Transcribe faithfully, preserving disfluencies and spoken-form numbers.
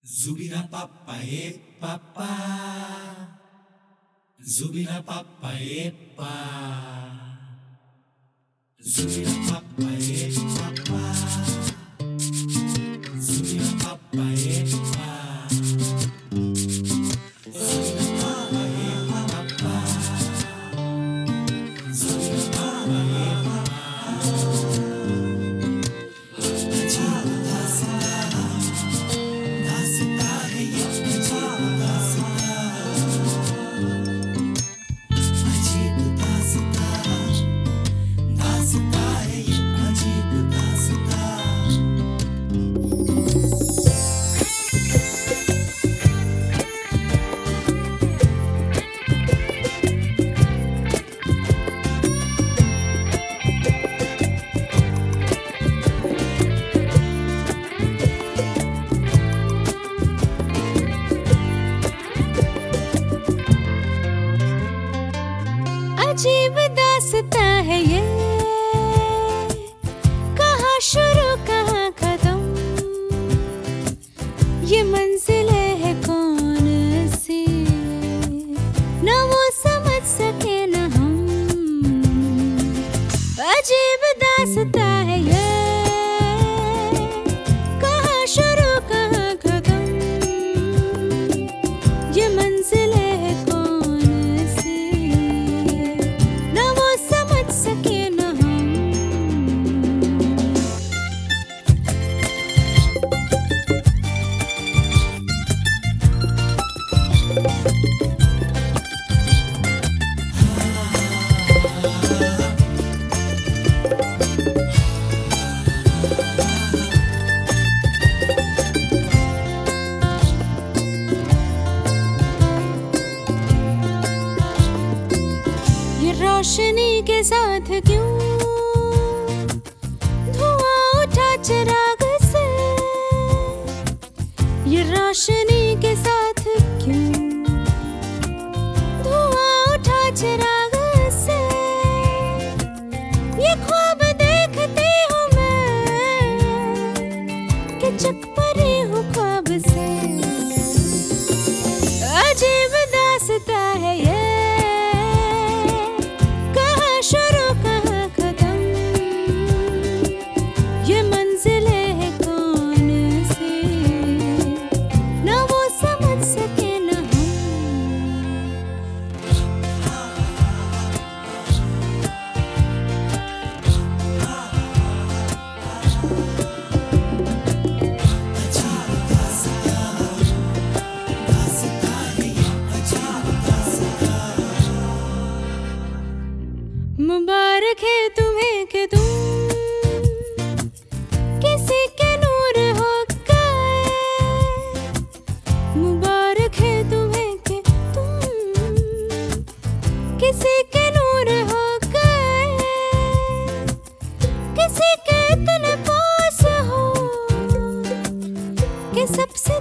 Zubira papa e papa, Zubira papa e pa, Zubira papa e papa, Zubira papa e pa, Zubira papa e papa, Zubira papa e pa. अजीब दास्तां, दास्तां है ये अजीब दास्तां, अजीब दास्तां, दास्तां है ये अजीब दास्तां। अजीब दास्तां है ये, कहाँ शुरू कहाँ खत्म, ये मंजिलें है कौन सी, न वो समझ सके न हम। अजीब दास्तां है ये, कहाँ शुरू कहाँ खत्म, ये मंजिलें है कौन सी, न वो समझ सके न हम। ये रोशनी के साथ क्यों धुआं उठा चिराग से, ये रोशनी के साथ क्यों धुआं उठा चिराग से, ये ख्वाब देखती हूँ मैं कि जग परी हूँ ख्वाब से। अजीब दास्तां है ये, कहाँ शुरू कहाँ खत्म, ये मंजिलें है कौन सी, न वो समझ सके न हम। मुबारक है तुम्हें कि तुम किसी के नूर हो गए, मुबारक है तुम्हें कि तुम किसी के नूर हो गए, किसी के इतने पास हो कि सबसे